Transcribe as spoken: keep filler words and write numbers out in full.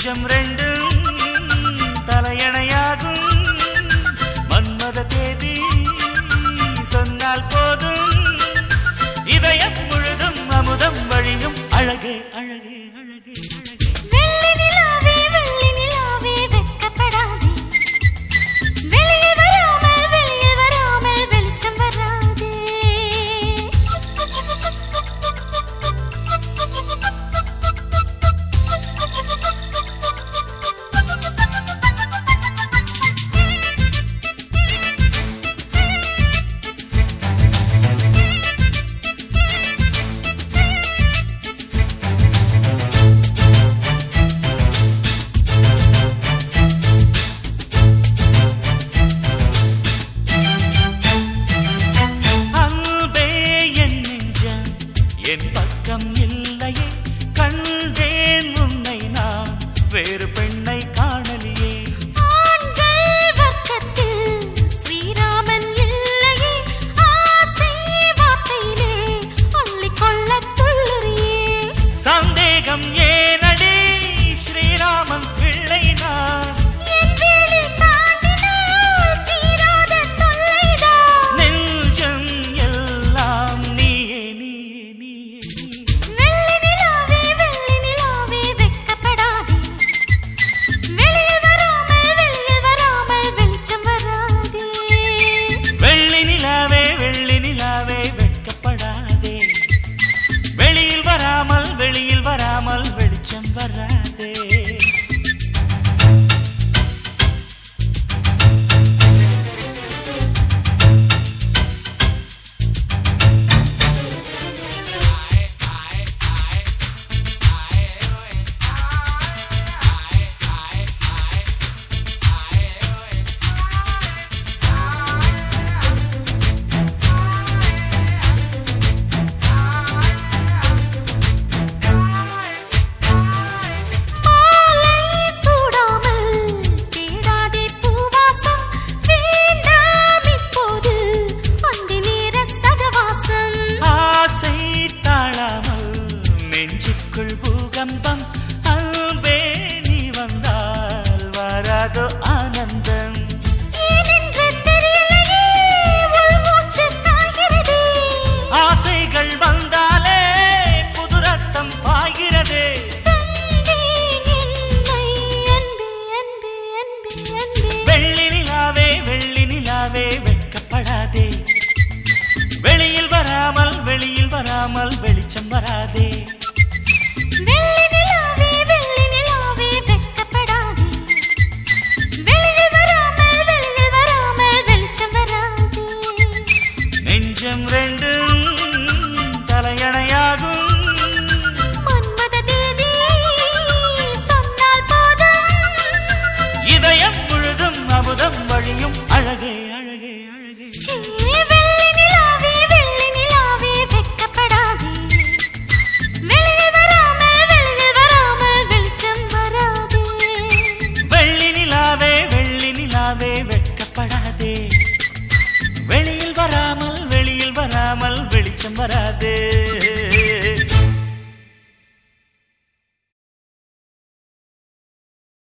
நெஞ்சம் ரெண்டும் தலையணையாகும் மன்மத தேதி சொன்னால் போதும் இதயம் முழுதும் அமுதம் வழியும் அழகே அழகே அழகே அழகே வெள்ளி நிலாவே வெள்ளி நிலாவே வெட்கப்படாதே வெளியே வராமல் வெளியே வராமல் வெளிச்சம் வராதே என் பக்கம் இல்லையே கண்டேன் உன்னை நான் வேறு பெண்ணை காணலியே ஆண்கள் வர்க்கத்தில் ஸ்ரீராமன் இல்லையே ஆசை வார்த்தையிலே அள்ளிக்கொள்ள துள்ளுறியே சந்தேகம் ஏனடி ஸ்ரீராமன் பிள்ளை நான் என் வீடு தாண்டினால் தீராத தொல்லைதான் நெஞ்சம் எல்லாம் நீயே நீயே நீயே வெள்ளி நிலாவே வெள்ளி நிலாவே வெட்கப்படாதே வெளியில் வராமல் வெளியில் வராமல் வெளிச்சம் வராதே வெள்ளி நிலாவே வெள்ளி நிலாவே வெட்கப்படாதே வெளியில் வராமல் வெளியில் வராமல் வெளிச்சம் வராதே மாலை சூடாமல் தேடாதே பூவாசம் வேண்டாம் இப்போது அந்த நேர சகவாசம் ஆசை தாழாமல் நெஞ்சுக்குள் பூகம்பம் அன்பே நீ வந்தால் வராதோ ஆனந்தம் ஏனென்று தெரியலையே உள்மூச்சு காய்கிறதே ஆசைகள் வந்தாலே புது ரத்தம் பாய்கிறதே தந்தேன் என்னை அன்பே அன்பே அன்பே அன்பே வெள்ளி நிலாவே வெள்ளி நிலாவே வெட்கப்படாதே வெளியில் வராமல் வெளியில் வராமல் வெளிச்சம் வராதே வெள்ளி நிலாவே வெள்ளி நிலாவே வெட்கப்படாதே வெளியில் வராமல் வெளியில் வராமல் வெளிச்சம் வராதே நெஞ்சம் ரெண்டும் தலையணையாகும் மன்மத தேதி சொன்னால் போதும் இதயம் முழுதும் அமுதம் வழியும் அழகே அழகே அழகே ஏ வெள்ளி நிலாவே வெள்ளி நிலாவே வெட்கப்படாதே வெளியில் வராமல் வெளியில் வராமல் வெளிச்சம் வராதே வெள்ளி நிலாவே வெள்ளி நிலாவே வெட்கப்படாதே வெளியில் வராமல் வெளியில் வராமல் வெளிச்சம் வராதே